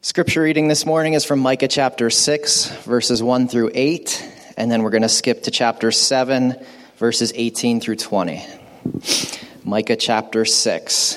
Scripture reading this morning is from Micah chapter 6, verses 1 through 8, and then we're going to skip to chapter 7, verses 18 through 20. Micah chapter 6.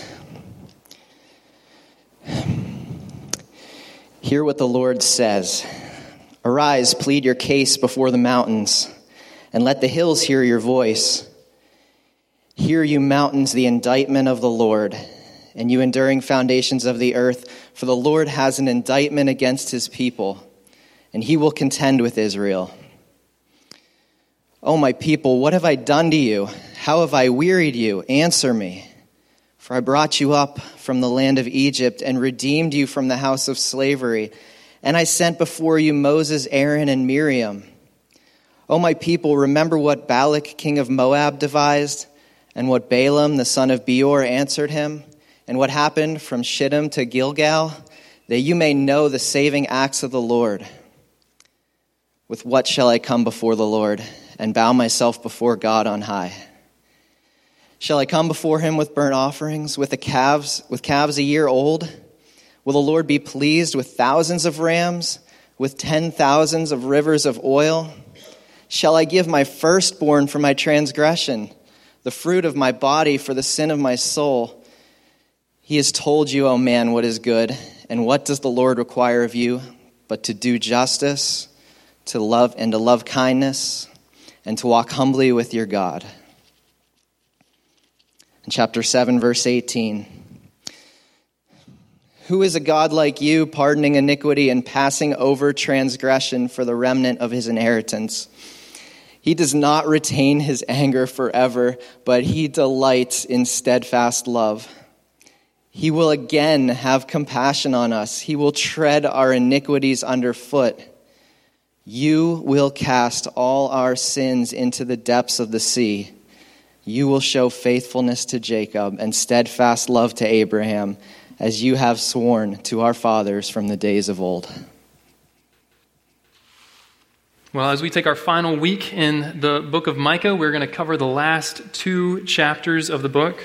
Hear what the Lord says. Arise, plead your case before the mountains, and let the hills hear your voice. Hear, you mountains, the indictment of the Lord, and you enduring foundations of the earth, for the Lord has an indictment against his people, and he will contend with Israel. O my people, what have I done to you? How have I wearied you? Answer me. For I brought you up from the land of Egypt and redeemed you from the house of slavery, and I sent before you Moses, Aaron, and Miriam. O my people, remember what Balak, king of Moab, devised, and what Balaam, the son of Beor, answered him, and what happened from Shittim to Gilgal, that you may know the saving acts of the Lord. With what shall I come before the Lord and bow myself before God on high? Shall I come before him with burnt offerings, with calves a year old? Will the Lord be pleased with thousands of rams, with 10,000s of rivers of oil? Shall I give my firstborn for my transgression, the fruit of my body for the sin of my soul? He has told you, O man, what is good, and what does the Lord require of you, but to do justice, to love kindness, and to walk humbly with your God. In chapter 7, verse 18, who is a God like you, pardoning iniquity and passing over transgression for the remnant of his inheritance? He does not retain his anger forever, but he delights in steadfast love. He will again have compassion on us. He will tread our iniquities underfoot. You will cast all our sins into the depths of the sea. You will show faithfulness to Jacob and steadfast love to Abraham, as you have sworn to our fathers from the days of old. Well, as we take our final week in the book of Micah, we're going to cover the last 2 chapters of the book.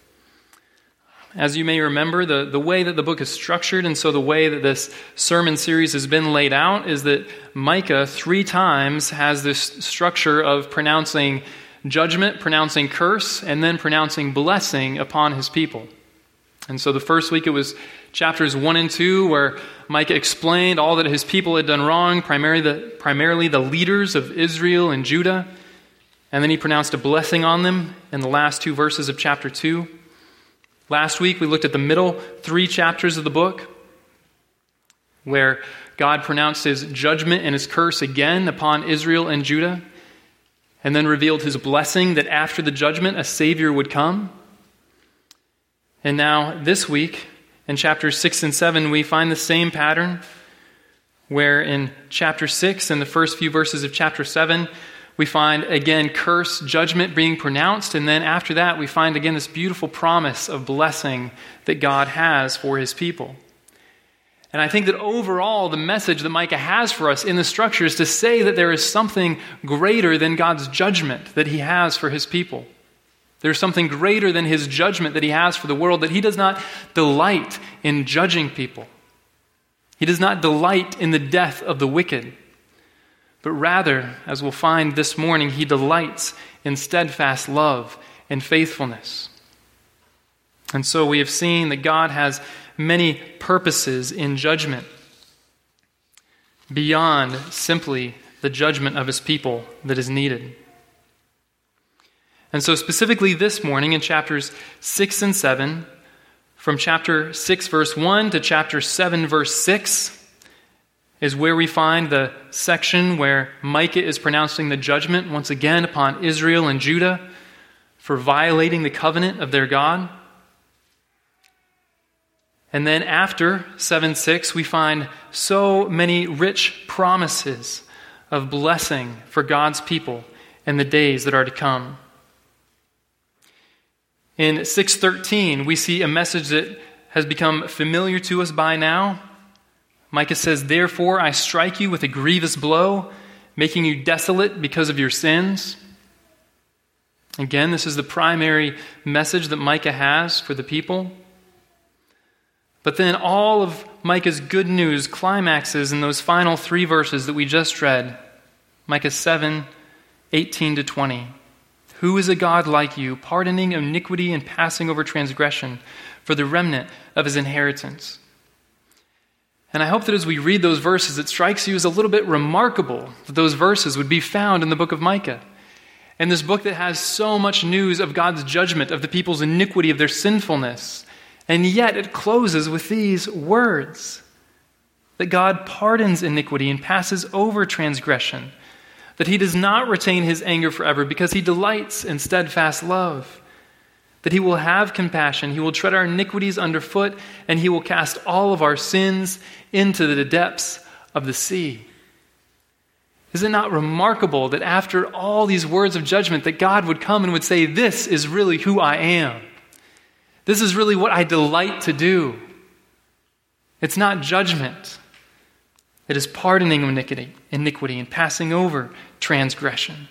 As you may remember, the way that the book is structured, and so the way that this sermon series has been laid out, is that Micah 3 times has this structure of pronouncing judgment, pronouncing curse, and then pronouncing blessing upon his people. And so the first week it was chapters 1 and 2, where Micah explained all that his people had done wrong, primarily the leaders of Israel and Judah. And then he pronounced a blessing on them in the last 2 verses of chapter 2. Last week, we looked at the middle 3 chapters of the book, where God pronounced his judgment and his curse again upon Israel and Judah, and then revealed his blessing that after the judgment, a Savior would come. And now, this week, in chapters 6 and 7, we find the same pattern, where in chapter 6 and the first few verses of chapter 7, we find, again, curse, judgment being pronounced, and then after that, we find, again, this beautiful promise of blessing that God has for his people. And I think that overall, the message that Micah has for us in the structure is to say that there is something greater than God's judgment that he has for his people. There's something greater than his judgment that he has for the world, that he does not delight in judging people. He does not delight in the death of the wicked. But rather, as we'll find this morning, he delights in steadfast love and faithfulness. And so we have seen that God has many purposes in judgment beyond simply the judgment of his people that is needed. And so specifically this morning in chapters 6 and 7, from chapter 6 verse 1 to chapter 7 verse 6, is where we find the section where Micah is pronouncing the judgment once again upon Israel and Judah for violating the covenant of their God. And then after 7:6, we find so many rich promises of blessing for God's people in the days that are to come. In 6:13, we see a message that has become familiar to us by now. Micah says, therefore I strike you with a grievous blow, making you desolate because of your sins. Again, this is the primary message that Micah has for the people. But then all of Micah's good news climaxes in those final 3 verses that we just read. Micah 7, 18 to 20. Who is a God like you, pardoning iniquity and passing over transgression for the remnant of his inheritance? And I hope that as we read those verses, it strikes you as a little bit remarkable that those verses would be found in the book of Micah. And this book that has so much news of God's judgment, of the people's iniquity, of their sinfulness. And yet it closes with these words, that God pardons iniquity and passes over transgression, that he does not retain his anger forever because he delights in steadfast love, that he will have compassion, he will tread our iniquities underfoot, and he will cast all of our sins into the depths of the sea. Is it not remarkable that after all these words of judgment that God would come and would say, this is really who I am. This is really what I delight to do. It's not judgment. It is pardoning iniquity and passing over transgression.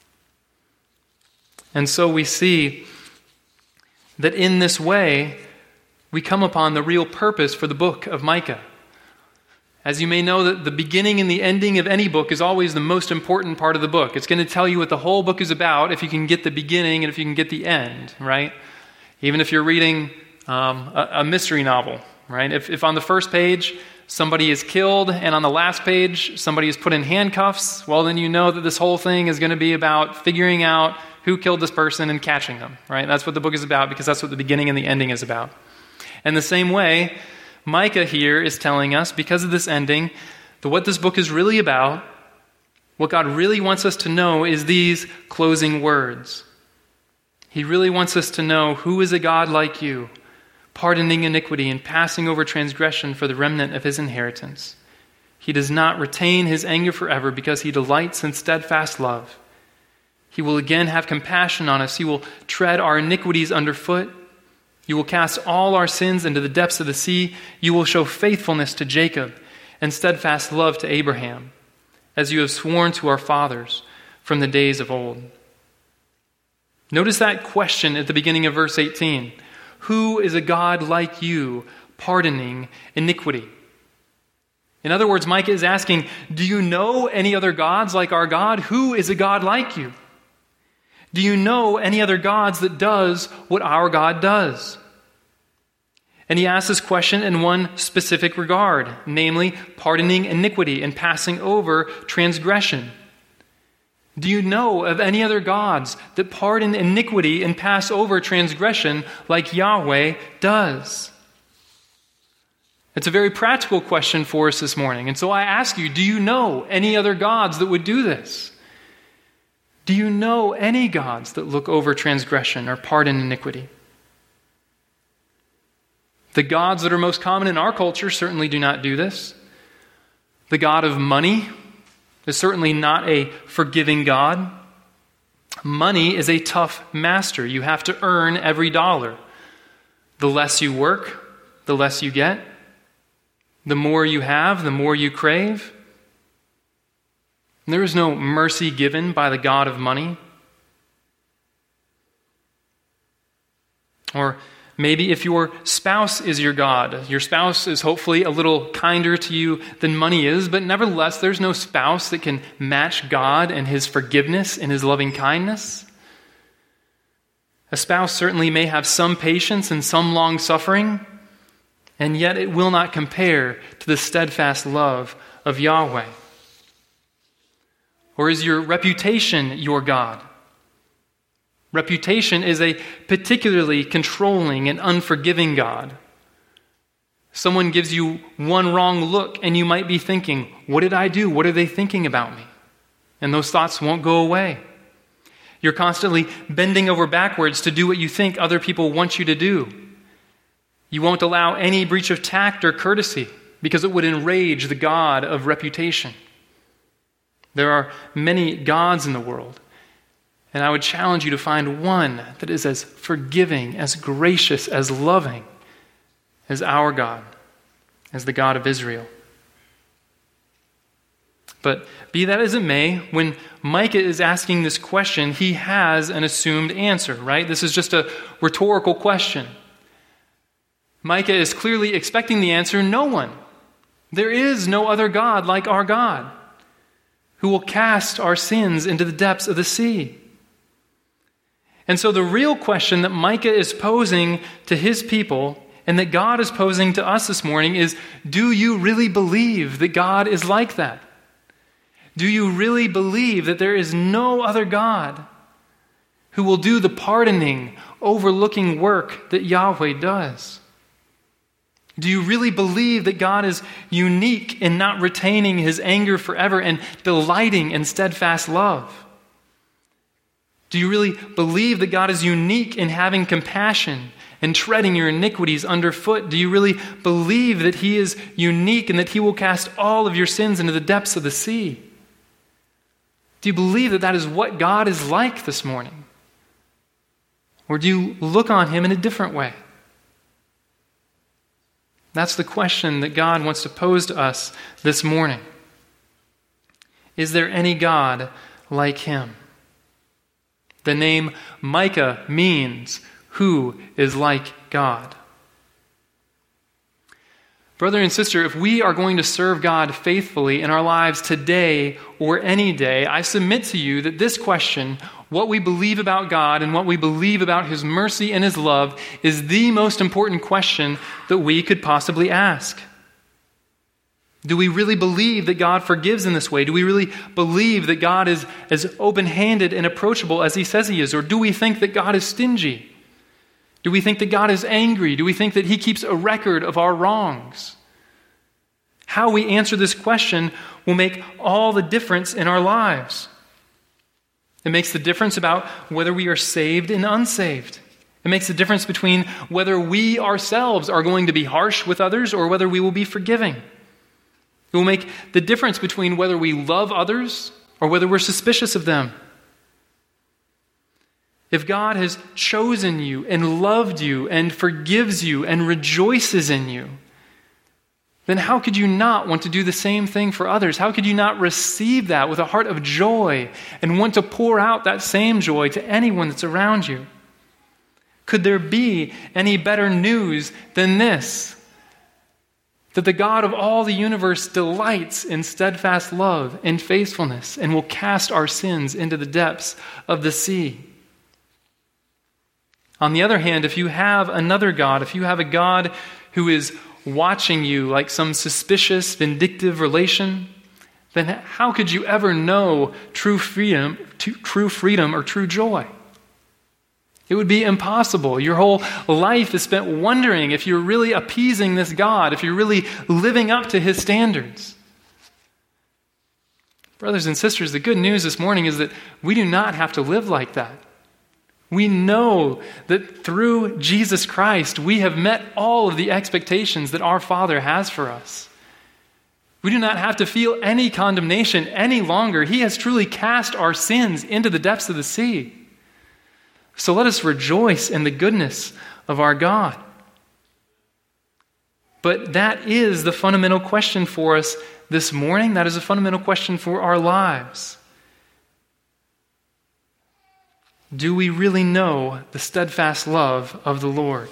And so we see that in this way, we come upon the real purpose for the book of Micah. As you may know, that the beginning and the ending of any book is always the most important part of the book. It's going to tell you what the whole book is about if you can get the beginning and if you can get the end, right? Even if you're reading a mystery novel, right? If on the first page somebody is killed and on the last page somebody is put in handcuffs, well, then you know that this whole thing is going to be about figuring out who killed this person and catching them, right? That's what the book is about because that's what the beginning and the ending is about. And the same way, Micah here is telling us, because of this ending, that what this book is really about, what God really wants us to know is these closing words. He really wants us to know who is a God like you, pardoning iniquity and passing over transgression for the remnant of his inheritance. He does not retain his anger forever because he delights in steadfast love. He will again have compassion on us. He will tread our iniquities underfoot. You will cast all our sins into the depths of the sea. You will show faithfulness to Jacob and steadfast love to Abraham, as you have sworn to our fathers from the days of old. Notice that question at the beginning of verse 18. Who is a God like you, pardoning iniquity? In other words, Micah is asking, do you know any other gods like our God? Who is a God like you? Do you know any other gods that does what our God does? And he asks this question in one specific regard, namely pardoning iniquity and passing over transgression. Do you know of any other gods that pardon iniquity and pass over transgression like Yahweh does? It's a very practical question for us this morning. And so I ask you, do you know any other gods that would do this? Do you know any gods that look over transgression or pardon iniquity? The gods that are most common in our culture certainly do not do this. The god of money is certainly not a forgiving God. Money is a tough master. You have to earn every dollar. The less you work, the less you get. The more you have, the more you crave. There is no mercy given by the God of money. Or maybe if your spouse is your God, your spouse is hopefully a little kinder to you than money is, but nevertheless, there's no spouse that can match God and his forgiveness and his loving kindness. A spouse certainly may have some patience and some long suffering, and yet it will not compare to the steadfast love of Yahweh. Or is your reputation your God? Reputation is a particularly controlling and unforgiving God. Someone gives you one wrong look and you might be thinking, what did I do? What are they thinking about me? And those thoughts won't go away. You're constantly bending over backwards to do what you think other people want you to do. You won't allow any breach of tact or courtesy because it would enrage the God of reputation. There are many gods in the world, and I would challenge you to find one that is as forgiving, as gracious, as loving as our God, as the God of Israel. But be that as it may, when Micah is asking this question, he has an assumed answer, right? This is just a rhetorical question. Micah is clearly expecting the answer, no one. There is no other God like our God, who will cast our sins into the depths of the sea. And so the real question that Micah is posing to his people and that God is posing to us this morning is, do you really believe that God is like that? Do you really believe that there is no other God who will do the pardoning, overlooking work that Yahweh does? Do you really believe that God is unique in not retaining his anger forever and delighting in steadfast love? Do you really believe that God is unique in having compassion and treading your iniquities underfoot? Do you really believe that he is unique and that he will cast all of your sins into the depths of the sea? Do you believe that that is what God is like this morning? Or do you look on him in a different way? That's the question that God wants to pose to us this morning. Is there any God like him? The name Micah means who is like God. Brother and sister, if we are going to serve God faithfully in our lives today or any day, I submit to you that this question, what we believe about God and what we believe about his mercy and his love, is the most important question that we could possibly ask. Do we really believe that God forgives in this way? Do we really believe that God is as open-handed and approachable as he says he is? Or do we think that God is stingy? Do we think that God is angry? Do we think that he keeps a record of our wrongs? How we answer this question will make all the difference in our lives. It makes the difference about whether we are saved and unsaved. It makes the difference between whether we ourselves are going to be harsh with others or whether we will be forgiving. It will make the difference between whether we love others or whether we're suspicious of them. If God has chosen you and loved you and forgives you and rejoices in you, then how could you not want to do the same thing for others? How could you not receive that with a heart of joy and want to pour out that same joy to anyone that's around you? Could there be any better news than this? That the God of all the universe delights in steadfast love and faithfulness and will cast our sins into the depths of the sea. On the other hand, if you have another God, if you have a God who is watching you like some suspicious, vindictive relation, then how could you ever know true freedom or true joy? It would be impossible. Your whole life is spent wondering if you're really appeasing this God, if you're really living up to his standards. Brothers and sisters, the good news this morning is that we do not have to live like that. We know that through Jesus Christ, we have met all of the expectations that our Father has for us. We do not have to feel any condemnation any longer. He has truly cast our sins into the depths of the sea. So let us rejoice in the goodness of our God. But that is the fundamental question for us this morning. That is a fundamental question for our lives. Do we really know the steadfast love of the Lord?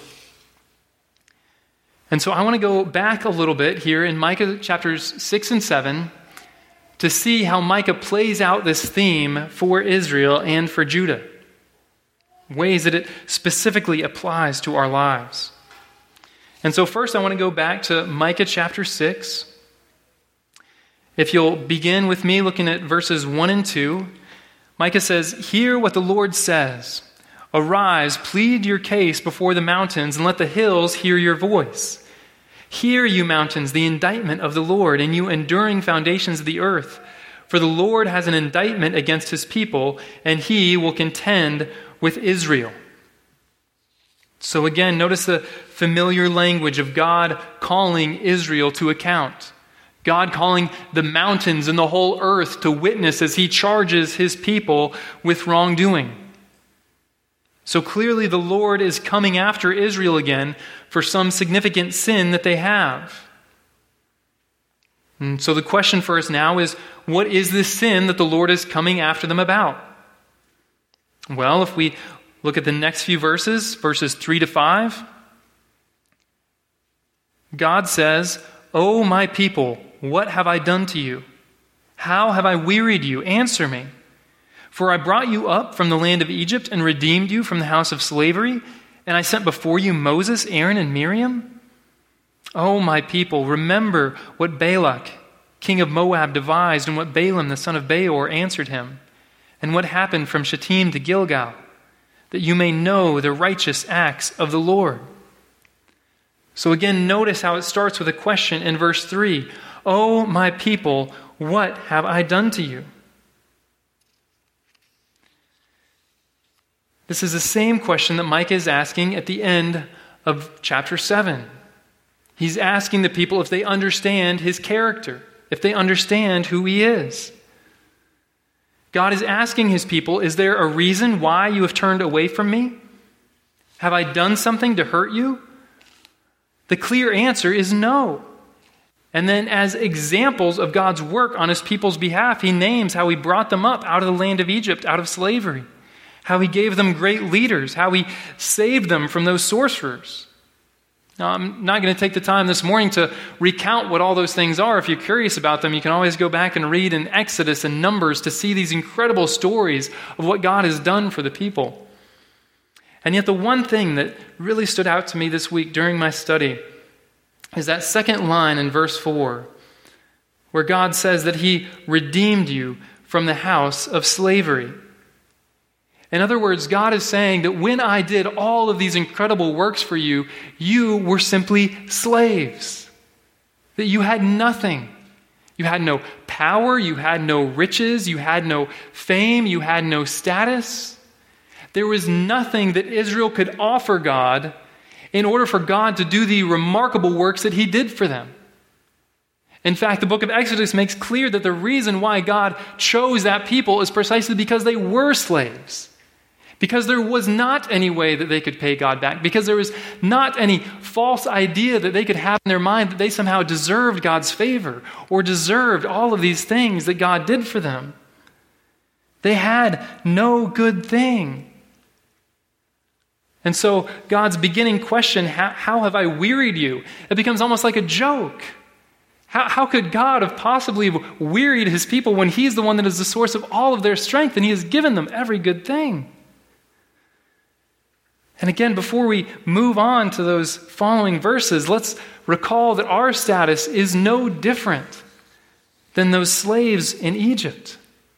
And so I want to go back a little bit here in Micah chapters 6 and 7 to see how Micah plays out this theme for Israel and for Judah. Ways that it specifically applies to our lives. And so first I want to go back to Micah chapter 6. If you'll begin with me looking at verses 1 and 2, Micah says, "Hear what the Lord says. Arise, plead your case before the mountains, and let the hills hear your voice. Hear, you mountains, the indictment of the Lord, and you enduring foundations of the earth. For the Lord has an indictment against his people, and he will contend with Israel." So again, notice the familiar language of God calling Israel to account. God calling the mountains and the whole earth to witness as he charges his people with wrongdoing. So clearly the Lord is coming after Israel again for some significant sin that they have. And so the question for us now is, what is this sin that the Lord is coming after them about? Well, if we look at the next few verses 3 to 5, God says, "O my people, what have I done to you? How have I wearied you? Answer me. For I brought you up from the land of Egypt and redeemed you from the house of slavery, and I sent before you Moses, Aaron, and Miriam. O my people, remember what Balak, king of Moab, devised, and what Balaam, the son of Beor, answered him, and what happened from Shittim to Gilgal, that you may know the righteous acts of the Lord." So again, notice how it starts with a question in verse 3. "O my people, what have I done to you?" This is the same question that Micah is asking at the end of chapter 7. He's asking the people if they understand his character, if they understand who he is. God is asking his people, is there a reason why you have turned away from me? Have I done something to hurt you? The clear answer is no. And then as examples of God's work on his people's behalf, he names how he brought them up out of the land of Egypt, out of slavery, how he gave them great leaders, how he saved them from those sorcerers. Now, I'm not going to take the time this morning to recount what all those things are. If you're curious about them, you can always go back and read in Exodus and Numbers to see these incredible stories of what God has done for the people. And yet the one thing that really stood out to me this week during my study is that second line in verse 4, where God says that he redeemed you from the house of slavery. In other words, God is saying that when I did all of these incredible works for you, you were simply slaves. That you had nothing. You had no power, you had no riches, you had no fame, you had no status. There was nothing that Israel could offer God in order for God to do the remarkable works that he did for them. In fact, the book of Exodus makes clear that the reason why God chose that people is precisely because they were slaves. Because there was not any way that they could pay God back. Because there was not any false idea that they could have in their mind that they somehow deserved God's favor or deserved all of these things that God did for them. They had no good thing. And so God's beginning question, how have I wearied you? It becomes almost like a joke. How could God have possibly wearied his people when he's the one that is the source of all of their strength and he has given them every good thing? And again, before we move on to those following verses, let's recall that our status is no different than those slaves in Egypt.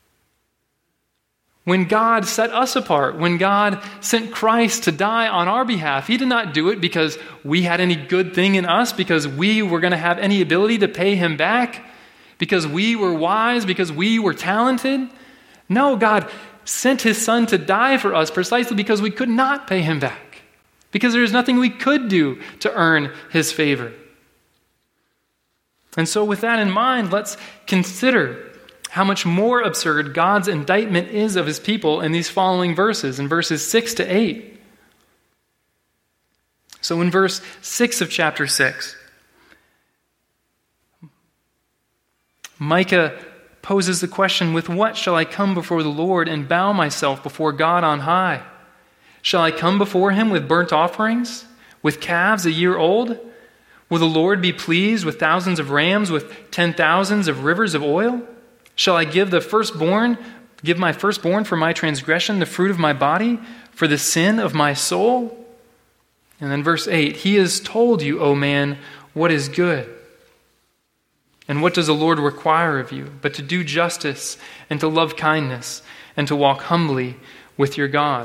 When God set us apart, when God sent Christ to die on our behalf, he did not do it because we had any good thing in us, because we were going to have any ability to pay him back, because we were wise, because we were talented. No, God sent his son to die for us precisely because we could not pay him back, because there is nothing we could do to earn his favor. And so with that in mind, let's consider how much more absurd God's indictment is of his people in these following verses, in verses 6 to 8. So in verse 6 of chapter 6, Micah poses the question, "With what shall I come before the Lord and bow myself before God on high? Shall I come before him with burnt offerings, with calves a year old? Will the Lord be pleased with thousands of rams, with 10,000s of rivers of oil? Shall I give my firstborn for my transgression, the fruit of my body, for the sin of my soul?" And then verse 8, "He has told you, O man, what is good. And what does the Lord require of you, but to do justice and to love kindness and to walk humbly with your God?"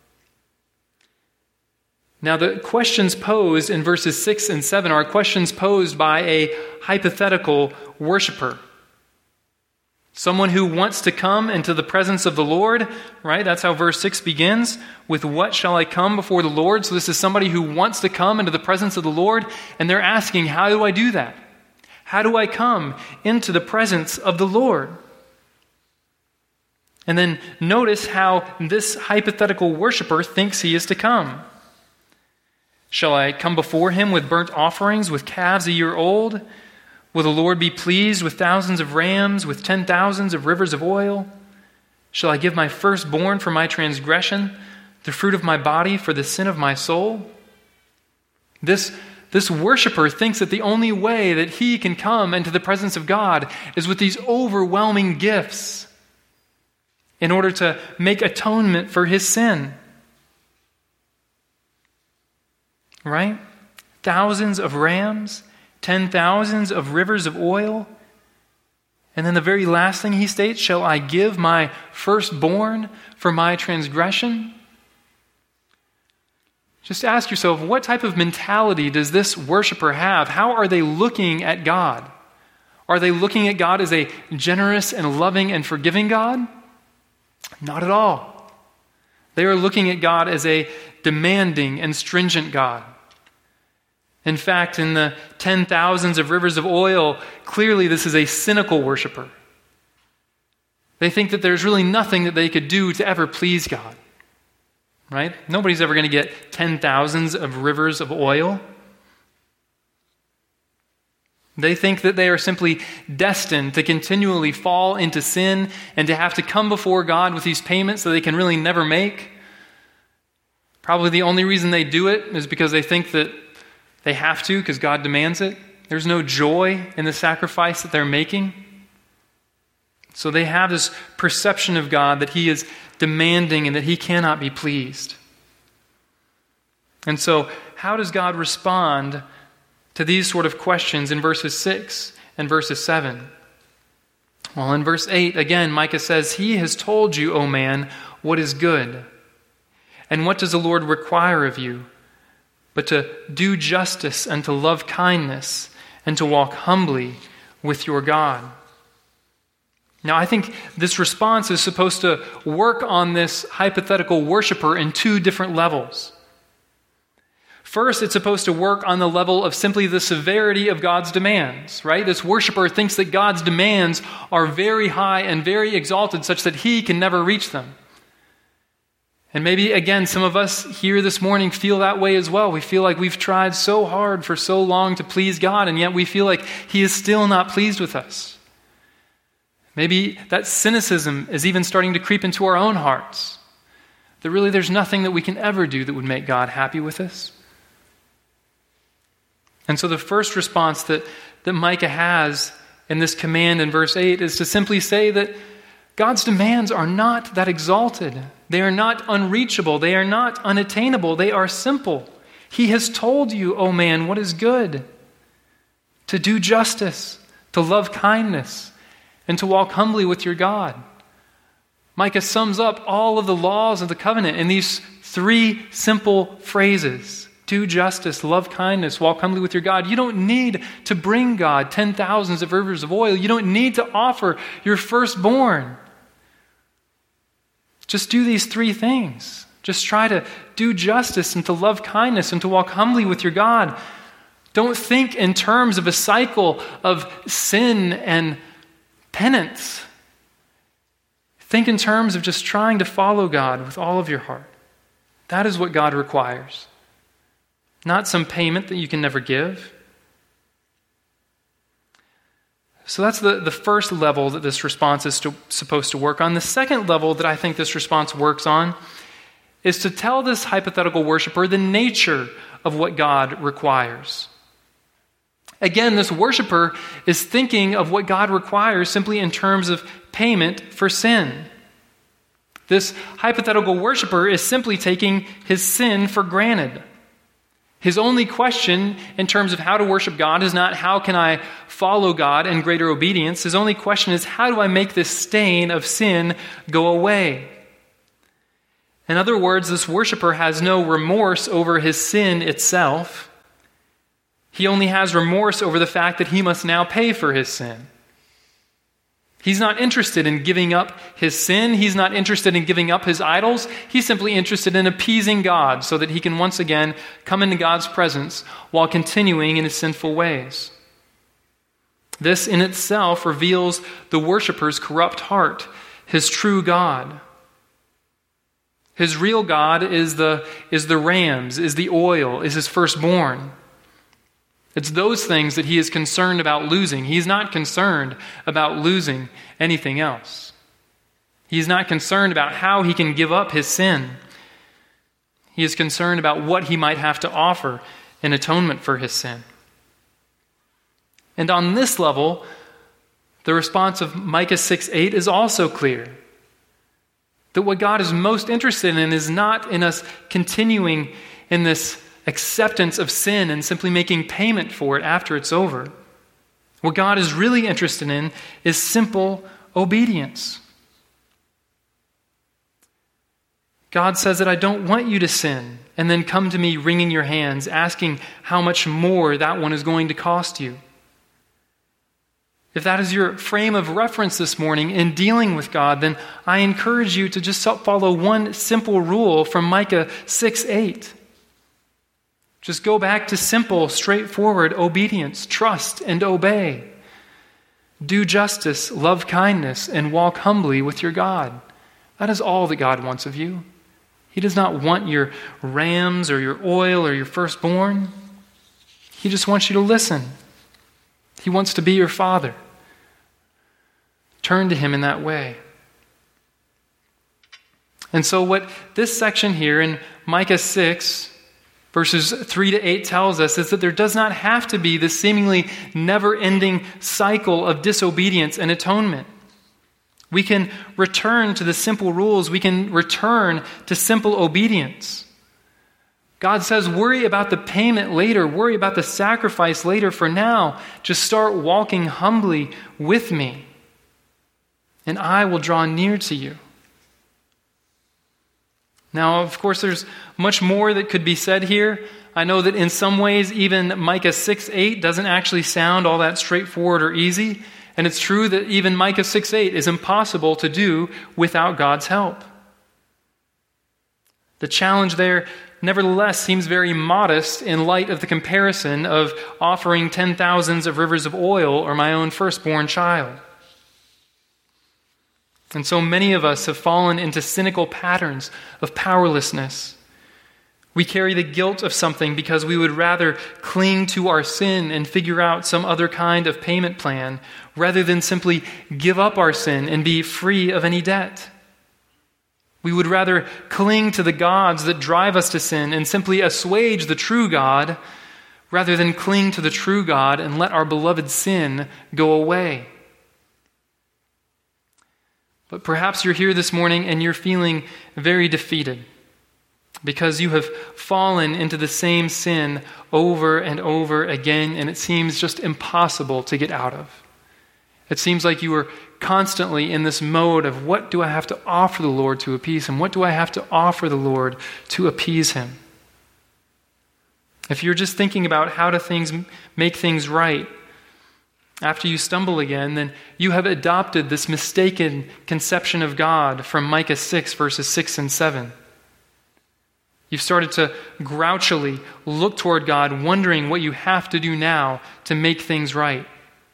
Now the questions posed in verses 6 and 7 are questions posed by a hypothetical worshiper. Someone who wants to come into the presence of the Lord, right? That's how verse 6 begins. "With what shall I come before the Lord?" So this is somebody who wants to come into the presence of the Lord, and they're asking, how do I do that? How do I come into the presence of the Lord? And then notice how this hypothetical worshiper thinks he is to come. "Shall I come before him with burnt offerings, with calves a year old? Will the Lord be pleased with thousands of rams, with 10,000s of rivers of oil? Shall I give my firstborn for my transgression, the fruit of my body for the sin of my soul?" This This worshiper thinks that the only way that he can come into the presence of God is with these overwhelming gifts in order to make atonement for his sin. Right? Thousands of rams, 10,000s of rivers of oil. And then the very last thing he states, shall I give my firstborn for my transgression? Just ask yourself, what type of mentality does this worshiper have? How are they looking at God? Are they looking at God as a generous and loving and forgiving God? Not at all. They are looking at God as a demanding and stringent God. In fact, in the 10,000s of rivers of oil, clearly this is a cynical worshiper. They think that there's really nothing that they could do to ever please God. Right? Nobody's ever going to get 10,000s of rivers of oil. They think that they are simply destined to continually fall into sin and to have to come before God with these payments that they can really never make. Probably the only reason they do it is because they think that they have to, because God demands it. There's no joy in the sacrifice that they're making. So they have this perception of God that he is demanding and that he cannot be pleased. And so, how does God respond to these sort of questions in verses 6 and verses 7? Well, in verse 8, again, Micah says, He has told you, O man, what is good. And what does the Lord require of you? But to do justice and to love kindness and to walk humbly with your God. Now, I think this response is supposed to work on this hypothetical worshiper in two different levels. First, it's supposed to work on the level of simply the severity of God's demands, right? This worshiper thinks that God's demands are very high and very exalted such that he can never reach them. And maybe, again, some of us here this morning feel that way as well. We feel like we've tried so hard for so long to please God, and yet we feel like he is still not pleased with us. Maybe that cynicism is even starting to creep into our own hearts. That really there's nothing that we can ever do that would make God happy with us. And so the first response that Micah has in this command in verse 8 is to simply say that God's demands are not that exalted. They are not unreachable. They are not unattainable. They are simple. He has told you, O man, what is good. To do justice, to love kindness, and to walk humbly with your God. Micah sums up all of the laws of the covenant in these three simple phrases. Do justice, love kindness, walk humbly with your God. You don't need to bring God 10,000s of rivers of oil. You don't need to offer your firstborn. Just do these three things. Just try to do justice and to love kindness and to walk humbly with your God. Don't think in terms of a cycle of sin and penance. Think in terms of just trying to follow God with all of your heart. That is what God requires. Not some payment that you can never give. So that's the first level that this response is supposed to work on. The second level that I think this response works on is to tell this hypothetical worshiper the nature of what God requires. Again, this worshiper is thinking of what God requires simply in terms of payment for sin. This hypothetical worshiper is simply taking his sin for granted. His only question in terms of how to worship God is not how can I follow God in greater obedience. His only question is how do I make this stain of sin go away? In other words, this worshiper has no remorse over his sin itself. He only has remorse over the fact that he must now pay for his sin. He's not interested in giving up his sin. He's not interested in giving up his idols. He's simply interested in appeasing God so that he can once again come into God's presence while continuing in his sinful ways. This in itself reveals the worshiper's corrupt heart, his true God. His real God is the rams, is the oil, is his firstborn. It's those things that he is concerned about losing. He's not concerned about losing anything else. He's not concerned about how he can give up his sin. He is concerned about what he might have to offer in atonement for his sin. And on this level, the response of Micah 6:8 is also clear. That what God is most interested in is not in us continuing in this acceptance of sin and simply making payment for it after it's over. What God is really interested in is simple obedience. God says that I don't want you to sin and then come to me wringing your hands, asking how much more that one is going to cost you. If that is your frame of reference this morning in dealing with God, then I encourage you to just follow one simple rule from Micah 6:8. Just go back to simple, straightforward obedience, trust and obey. Do justice, love kindness, and walk humbly with your God. That is all that God wants of you. He does not want your rams or your oil or your firstborn. He just wants you to listen. He wants to be your Father. Turn to him in that way. And so what this section here in Micah 6, verses 3 to 8 tells us is that there does not have to be this seemingly never-ending cycle of disobedience and atonement. We can return to the simple rules. We can return to simple obedience. God says, worry about the payment later. Worry about the sacrifice later. For now, just start walking humbly with me, and I will draw near to you. Now, of course, there's much more that could be said here. I know that in some ways, even Micah 6:8 doesn't actually sound all that straightforward or easy. And it's true that even Micah 6:8 is impossible to do without God's help. The challenge there, nevertheless, seems very modest in light of the comparison of offering 10,000s of rivers of oil or my own firstborn child. And so many of us have fallen into cynical patterns of powerlessness. We carry the guilt of something because we would rather cling to our sin and figure out some other kind of payment plan rather than simply give up our sin and be free of any debt. We would rather cling to the gods that drive us to sin and simply assuage the true God rather than cling to the true God and let our beloved sin go away. But perhaps you're here this morning and you're feeling very defeated because you have fallen into the same sin over and over again, and it seems just impossible to get out of. It seems like you are constantly in this mode of what do I have to offer the Lord to appease him? What do I have to offer the Lord to appease him? If you're just thinking about how to make things right, after you stumble again, then you have adopted this mistaken conception of God from Micah 6, verses 6 and 7. You've started to grouchily look toward God, wondering what you have to do now to make things right.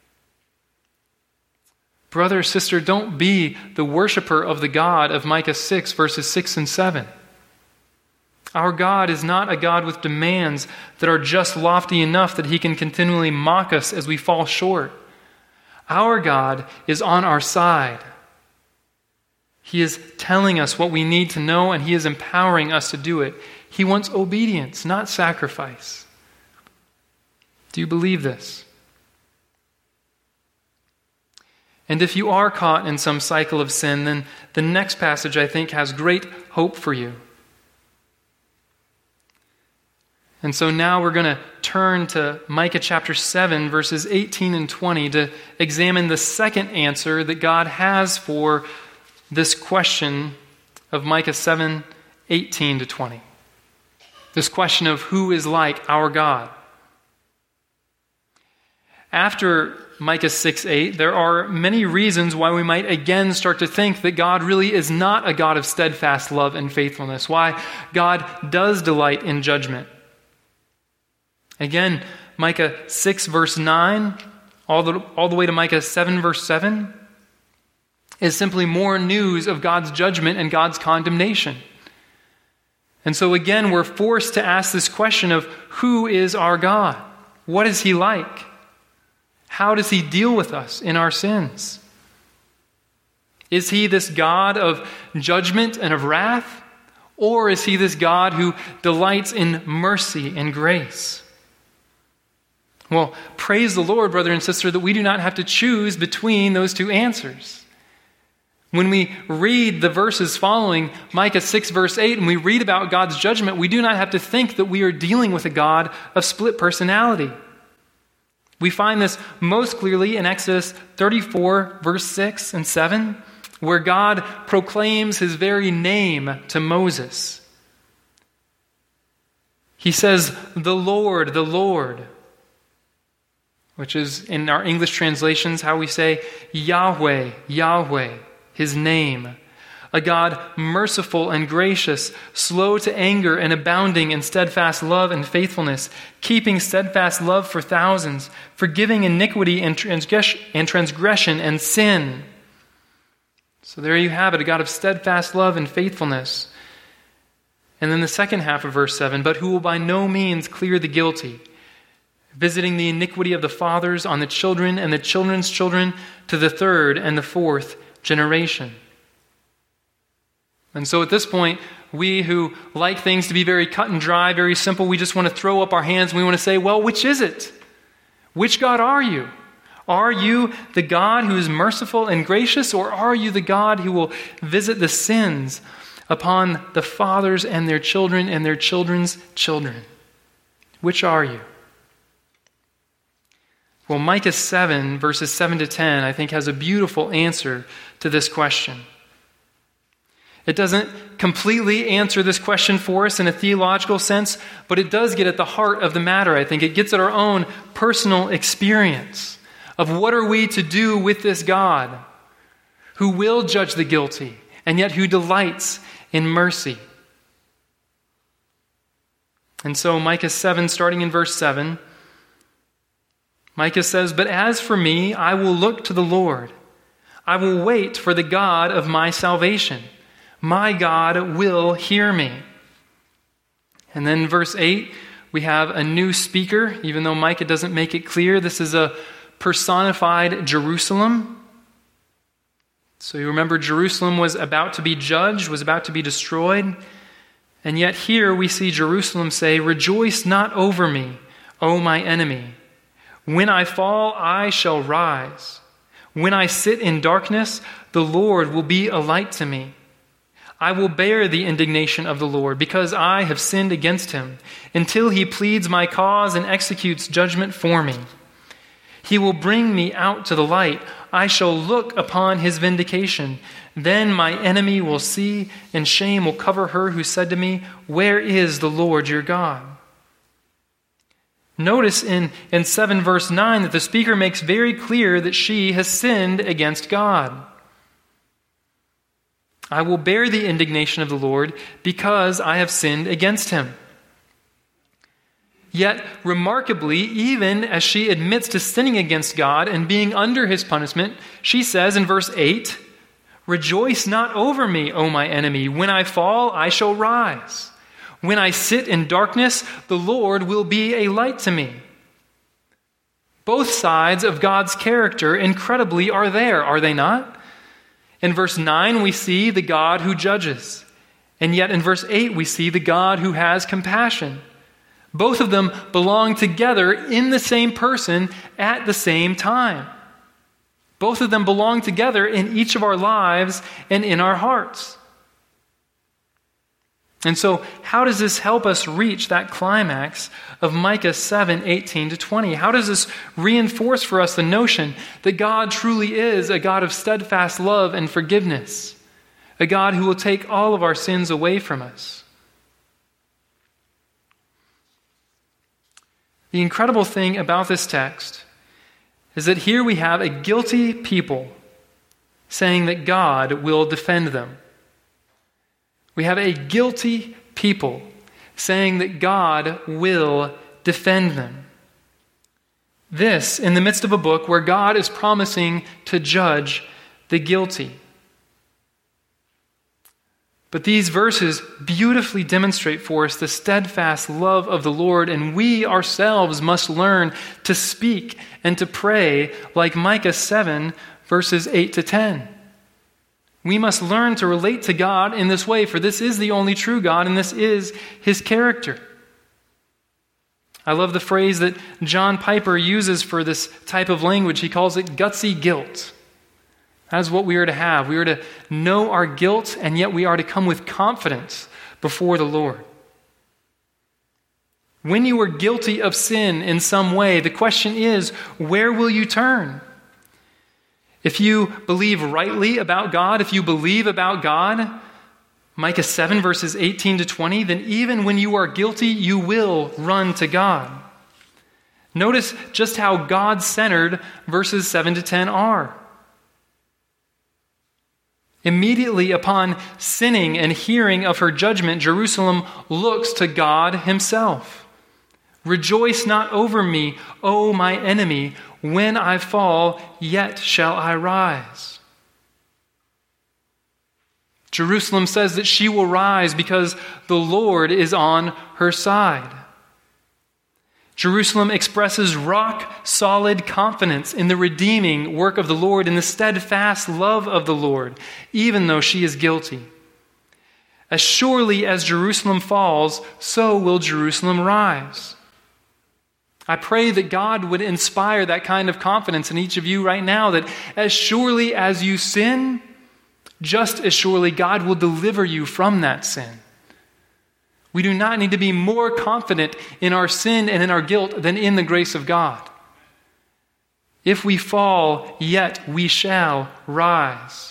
Brother or sister, don't be the worshiper of the God of Micah 6, verses 6 and 7. Our God is not a God with demands that are just lofty enough that he can continually mock us as we fall short. Our God is on our side. He is telling us what we need to know, and he is empowering us to do it. He wants obedience, not sacrifice. Do you believe this? And if you are caught in some cycle of sin, then the next passage, I think, has great hope for you. And so now we're going to turn to Micah chapter 7, verses 18 and 20 to examine the second answer that God has for this question of Micah 7, 18 to 20. This question of who is like our God. After Micah 6:8, there are many reasons why we might again start to think that God really is not a God of steadfast love and faithfulness, why God does delight in judgment. Again, Micah 6 verse 9, all the way to Micah 7 verse 7, is simply more news of God's judgment and God's condemnation. And so again, we're forced to ask this question of who is our God? What is he like? How does he deal with us in our sins? Is he this God of judgment and of wrath? Or is he this God who delights in mercy and grace? Well, praise the Lord, brother and sister, that we do not have to choose between those two answers. When we read the verses following Micah 6, verse 8, and we read about God's judgment, we do not have to think that we are dealing with a God of split personality. We find this most clearly in Exodus 34, verse 6 and 7, where God proclaims his very name to Moses. He says, the Lord, which is in our English translations how we say Yahweh, Yahweh, his name. A God merciful and gracious, slow to anger and abounding in steadfast love and faithfulness, keeping steadfast love for thousands, forgiving iniquity and transgression and sin. So there you have it, a God of steadfast love and faithfulness. And then the second half of verse 7, but who will by no means clear the guilty, visiting the iniquity of the fathers on the children and the children's children to the third and the fourth generation. And so at this point, we who like things to be very cut and dry, very simple, we just want to throw up our hands and we want to say, well, which is it? Which God are you? Are you the God who is merciful and gracious, or are you the God who will visit the sins upon the fathers and their children's children? Which are you? Well, Micah 7, verses 7 to 10, I think has a beautiful answer to this question. It doesn't completely answer this question for us in a theological sense, but it does get at the heart of the matter, I think. It gets at our own personal experience of what are we to do with this God who will judge the guilty and yet who delights in mercy. And so Micah 7, starting in verse 7, Micah says, but as for me, I will look to the Lord. I will wait for the God of my salvation. My God will hear me. And then in verse 8, we have a new speaker, even though Micah doesn't make it clear. This is a personified Jerusalem. So you remember Jerusalem was about to be judged, was about to be destroyed. And yet here we see Jerusalem say, rejoice not over me, O my enemy. When I fall, I shall rise. When I sit in darkness, the Lord will be a light to me. I will bear the indignation of the Lord because I have sinned against him, until he pleads my cause and executes judgment for me. He will bring me out to the light. I shall look upon his vindication. Then my enemy will see, and shame will cover her who said to me, where is the Lord your God? Notice in 7 verse 9 that the speaker makes very clear that she has sinned against God. I will bear the indignation of the Lord because I have sinned against him. Yet, remarkably, even as she admits to sinning against God and being under his punishment, she says in verse 8, rejoice not over me, O my enemy. When I fall, I shall rise. When I sit in darkness, the Lord will be a light to me. Both sides of God's character incredibly are there, are they not? In verse 9, we see the God who judges. And yet in verse 8, we see the God who has compassion. Both of them belong together in the same person at the same time. Both of them belong together in each of our lives and in our hearts. And so, how does this help us reach that climax of Micah 7, 18 to 20? How does this reinforce for us the notion that God truly is a God of steadfast love and forgiveness, a God who will take all of our sins away from us? The incredible thing about this text is that here we have a guilty people saying that God will defend them. We have a guilty people saying that God will defend them. This in the midst of a book where God is promising to judge the guilty. But these verses beautifully demonstrate for us the steadfast love of the Lord, and we ourselves must learn to speak and to pray like Micah 7, verses 8 to 10. We must learn to relate to God in this way, for this is the only true God, and this is his character. I love the phrase that John Piper uses for this type of language. He calls it gutsy guilt. That is what we are to have. We are to know our guilt, and yet we are to come with confidence before the Lord. When you are guilty of sin in some way, the question is, where will you turn? If you believe rightly about God, if you believe about God, Micah 7 verses 18 to 20, then even when you are guilty, you will run to God. Notice just how God-centered verses 7 to 10 are. Immediately upon sinning and hearing of her judgment, Jerusalem looks to God himself. Rejoice not over me, O my enemy. When I fall, yet shall I rise. Jerusalem says that she will rise because the Lord is on her side. Jerusalem expresses rock-solid confidence in the redeeming work of the Lord, in the steadfast love of the Lord, even though she is guilty. As surely as Jerusalem falls, so will Jerusalem rise. I pray that God would inspire that kind of confidence in each of you right now, that as surely as you sin, just as surely God will deliver you from that sin. We do not need to be more confident in our sin and in our guilt than in the grace of God. If we fall, yet we shall rise.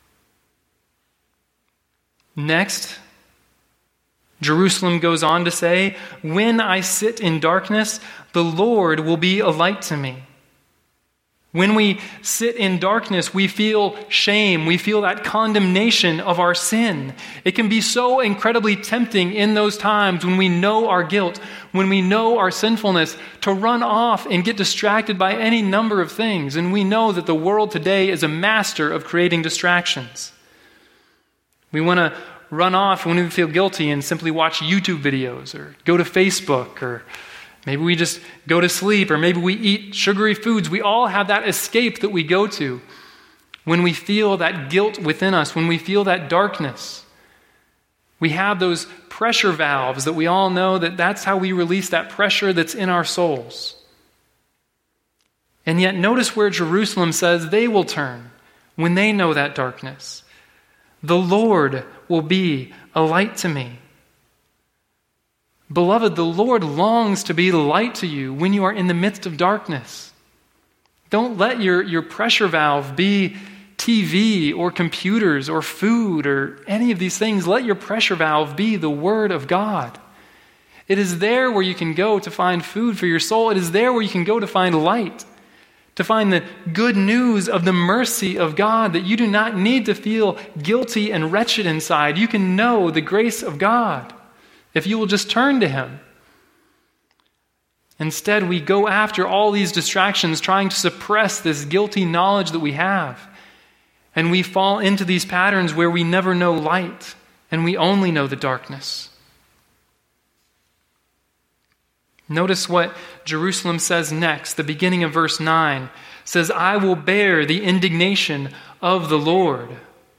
Next, Jerusalem goes on to say, when I sit in darkness, the Lord will be a light to me. When we sit in darkness, we feel shame. We feel that condemnation of our sin. It can be so incredibly tempting in those times when we know our guilt, when we know our sinfulness, to run off and get distracted by any number of things. And we know that the world today is a master of creating distractions. We want to run off when we feel guilty and simply watch YouTube videos or go to Facebook, or maybe we just go to sleep, or maybe we eat sugary foods. We all have that escape that we go to when we feel that guilt within us, when we feel that darkness. We have those pressure valves that we all know that's how we release that pressure that's in our souls. And yet notice where Jerusalem says they will turn when they know that darkness. The Lord will be a light to me. Beloved, the Lord longs to be the light to you when you are in the midst of darkness. Don't let your pressure valve be TV or computers or food or any of these things. Let your pressure valve be the Word of God. It is there where you can go to find food for your soul. It is there where you can go to find light, to find the good news of the mercy of God, that you do not need to feel guilty and wretched inside. You can know the grace of God if you will just turn to Him. Instead, we go after all these distractions, trying to suppress this guilty knowledge that we have. And we fall into these patterns where we never know light, and we only know the darkness. Notice what Jerusalem says next. The beginning of verse 9 says, I will bear the indignation of the Lord.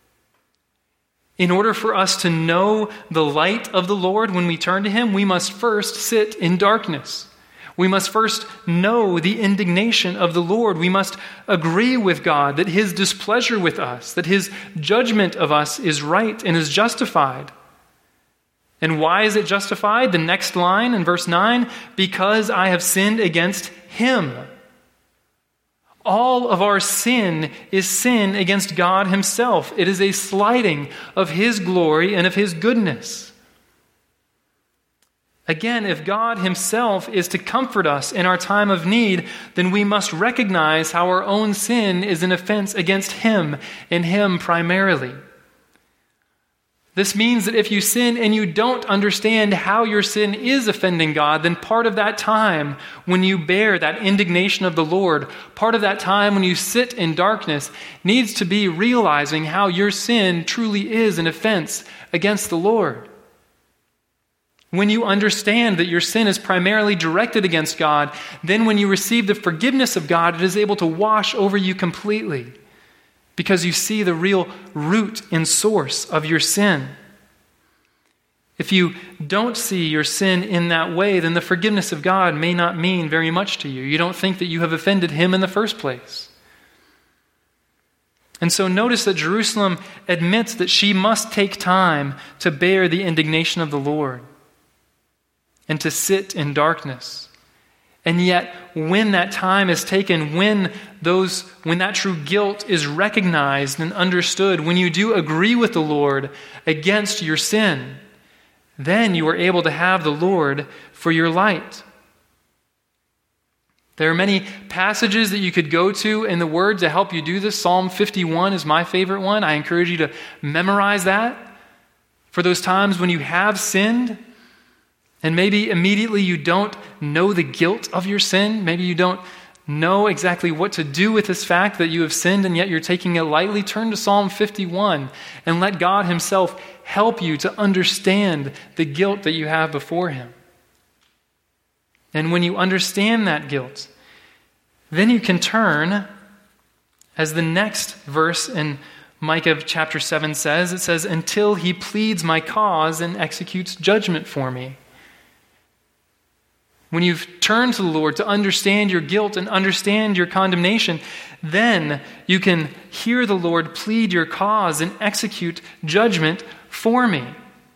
In order for us to know the light of the Lord when we turn to Him, we must first sit in darkness. We must first know the indignation of the Lord. We must agree with God that His displeasure with us, that His judgment of us is right and is justified. And why is it justified? The next line in verse 9, because I have sinned against Him. All of our sin is sin against God Himself. It is a slighting of His glory and of His goodness. Again, if God Himself is to comfort us in our time of need, then we must recognize how our own sin is an offense against Him and Him primarily. This means that if you sin and you don't understand how your sin is offending God, then part of that time when you bear that indignation of the Lord, part of that time when you sit in darkness, needs to be realizing how your sin truly is an offense against the Lord. When you understand that your sin is primarily directed against God, then when you receive the forgiveness of God, it is able to wash over you completely, because you see the real root and source of your sin. If you don't see your sin in that way, then the forgiveness of God may not mean very much to you. You don't think that you have offended him in the first place. And so notice that Jerusalem admits that she must take time to bear the indignation of the Lord and to sit in darkness. And yet, when that time is taken, when that true guilt is recognized and understood, when you do agree with the Lord against your sin, then you are able to have the Lord for your light. There are many passages that you could go to in the Word to help you do this. Psalm 51 is my favorite one. I encourage you to memorize that for those times when you have sinned, and maybe immediately you don't know the guilt of your sin. Maybe you don't know exactly what to do with this fact that you have sinned, and yet you're taking it lightly. Turn to Psalm 51 and let God himself help you to understand the guilt that you have before him. And when you understand that guilt, then you can turn, as the next verse in Micah chapter 7 says, it says, until he pleads my cause and executes judgment for me. When you've turned to the Lord to understand your guilt and understand your condemnation, then you can hear the Lord plead your cause and execute judgment for me.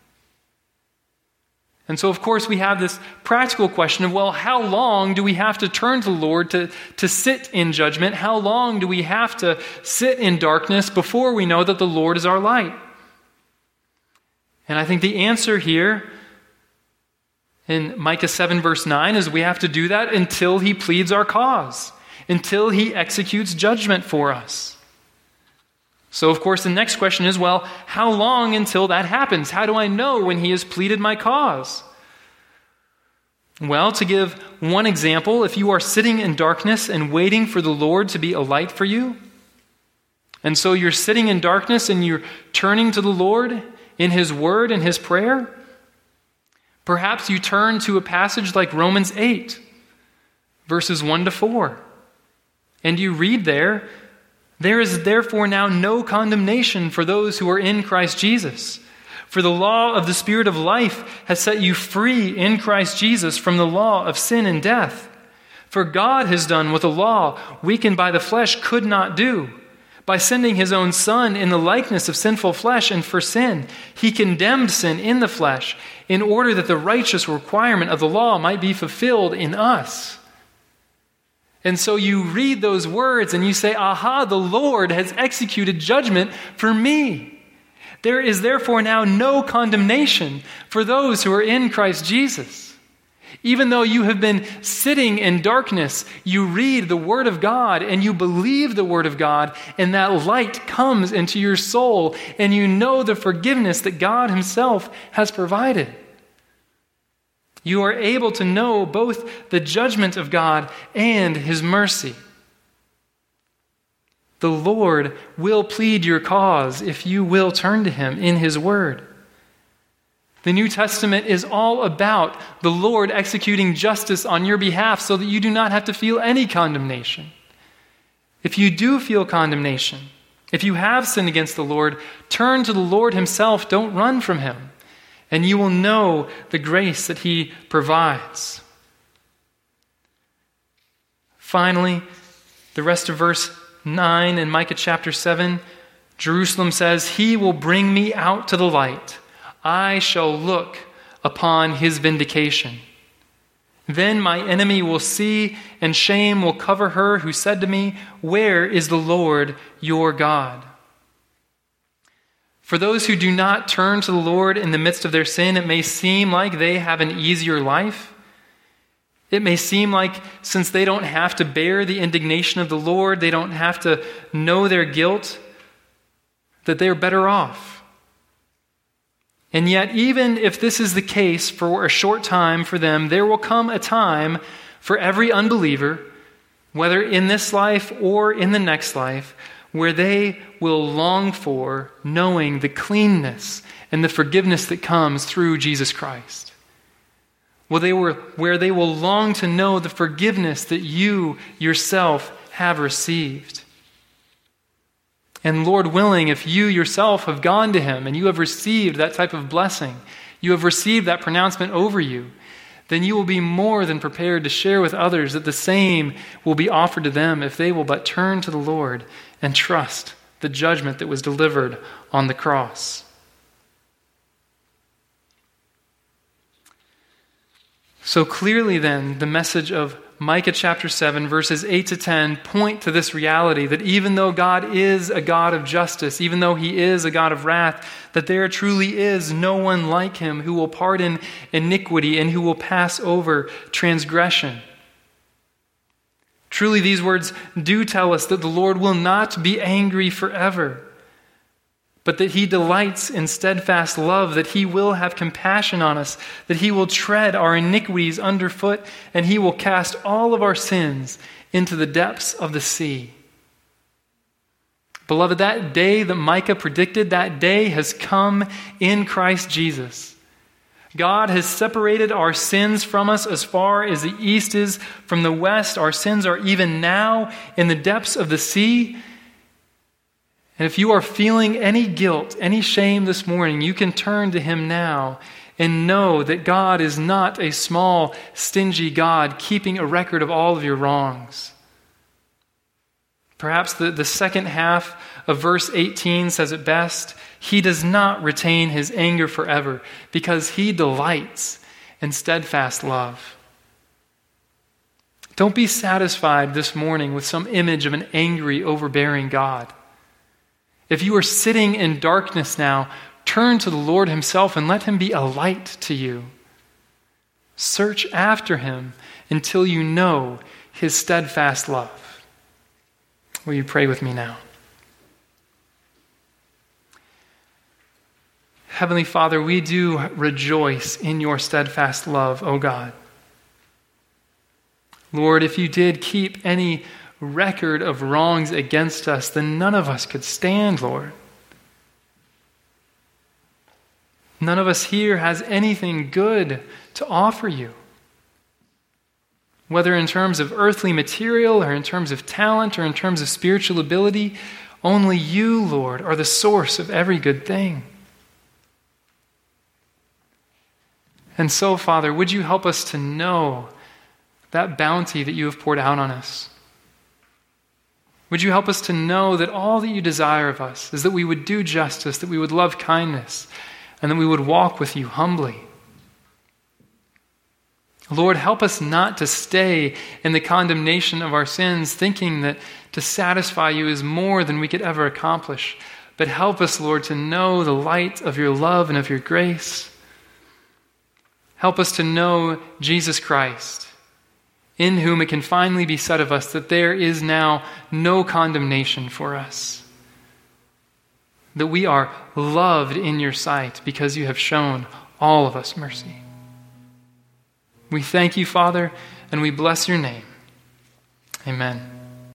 And so, of course, we have this practical question of, well, how long do we have to turn to the Lord to sit in judgment? How long do we have to sit in darkness before we know that the Lord is our light? And I think the answer here in Micah 7 verse 9 is we have to do that until he pleads our cause, until he executes judgment for us. So, of course, the next question is, well, how long until that happens? How do I know when he has pleaded my cause? Well, to give one example, if you are sitting in darkness and waiting for the Lord to be a light for you, and so you're sitting in darkness and you're turning to the Lord in his word and his prayer, perhaps you turn to a passage like Romans 8, verses 1 to 4, and you read there, there is therefore now no condemnation for those who are in Christ Jesus. For the law of the Spirit of life has set you free in Christ Jesus from the law of sin and death. For God has done what the law, weakened by the flesh, could not do. By sending his own Son in the likeness of sinful flesh and for sin, he condemned sin in the flesh in order that the righteous requirement of the law might be fulfilled in us. And so you read those words and you say, aha, the Lord has executed judgment for me. There is therefore now no condemnation for those who are in Christ Jesus. Even though you have been sitting in darkness, you read the Word of God and you believe the Word of God, and that light comes into your soul and you know the forgiveness that God himself has provided. You are able to know both the judgment of God and his mercy. The Lord will plead your cause if you will turn to him in his word. The New Testament is all about the Lord executing justice on your behalf so that you do not have to feel any condemnation. If you do feel condemnation, if you have sinned against the Lord, turn to the Lord himself. Don't run from him. And you will know the grace that he provides. Finally, the rest of verse 9 in Micah chapter 7, Jerusalem says, he will bring me out to the light. I shall look upon his vindication. Then my enemy will see, and shame will cover her who said to me, where is the Lord your God? For those who do not turn to the Lord in the midst of their sin, it may seem like they have an easier life. It may seem like since they don't have to bear the indignation of the Lord, they don't have to know their guilt, that they're better off. And yet, even if this is the case for a short time for them, there will come a time for every unbeliever, whether in this life or in the next life, where they will long for knowing the cleanness and the forgiveness that comes through Jesus Christ. Where they will long to know the forgiveness that you yourself have received. And Lord willing, if you yourself have gone to him and you have received that type of blessing, you have received that pronouncement over you, then you will be more than prepared to share with others that the same will be offered to them if they will but turn to the Lord and trust the judgment that was delivered on the cross. So clearly then, the message of Micah chapter 7, verses 8 to 10 point to this reality that even though God is a God of justice, even though he is a God of wrath, that there truly is no one like him who will pardon iniquity and who will pass over transgression. Truly, these words do tell us that the Lord will not be angry forever, but that he delights in steadfast love, that he will have compassion on us, that he will tread our iniquities underfoot, and he will cast all of our sins into the depths of the sea. Beloved, that day that Micah predicted, that day has come in Christ Jesus. God has separated our sins from us as far as the east is from the west. Our sins are even now in the depths of the sea. And if you are feeling any guilt, any shame this morning, you can turn to him now and know that God is not a small, stingy God keeping a record of all of your wrongs. Perhaps the second half of verse 18 says it best. He does not retain his anger forever because he delights in steadfast love. Don't be satisfied this morning with some image of an angry, overbearing God. If you are sitting in darkness now, turn to the Lord himself and let him be a light to you. Search after him until you know his steadfast love. Will you pray with me now? Heavenly Father, we do rejoice in your steadfast love, O God. Lord, if you did keep any record of wrongs against us, then none of us could stand, Lord. None of us here has anything good to offer you. Whether in terms of earthly material or in terms of talent or in terms of spiritual ability, only you, Lord, are the source of every good thing. And so, Father, would you help us to know that bounty that you have poured out on us? Would you help us to know that all that you desire of us is that we would do justice, that we would love kindness, and that we would walk with you humbly? Lord, help us not to stay in the condemnation of our sins, thinking that to satisfy you is more than we could ever accomplish. But help us, Lord, to know the light of your love and of your grace. Help us to know Jesus Christ, in whom it can finally be said of us that there is now no condemnation for us. That we are loved in your sight because you have shown all of us mercy. We thank you, Father, and we bless your name. Amen.